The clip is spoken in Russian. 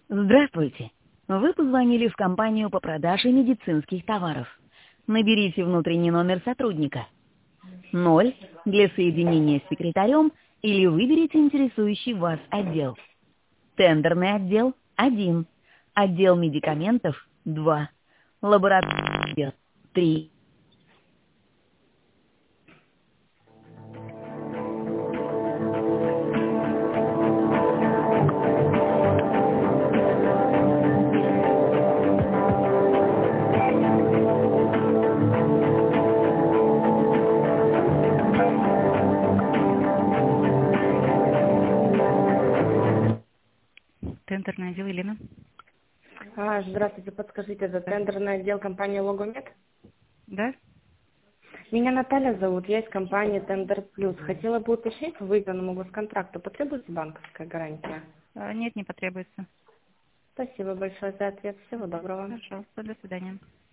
Здравствуйте. Вы позвонили в компанию по продаже медицинских товаров. Наберите внутренний номер сотрудника. 0 для соединения с секретарем или выберите интересующий вас отдел. Тендерный отдел 1. Отдел медикаментов 2. Лаборатория 3. Тендерный отдел Елена. Здравствуйте, подскажите, это тендерный отдел компании Логомед? Да? Меня Наталья зовут, я из компании Тендер Плюс. Хотела бы уточнить, по выданному госконтракту потребуется банковская гарантия? Нет, не потребуется. Спасибо большое за ответ. Всего доброго. Пожалуйста, до свидания.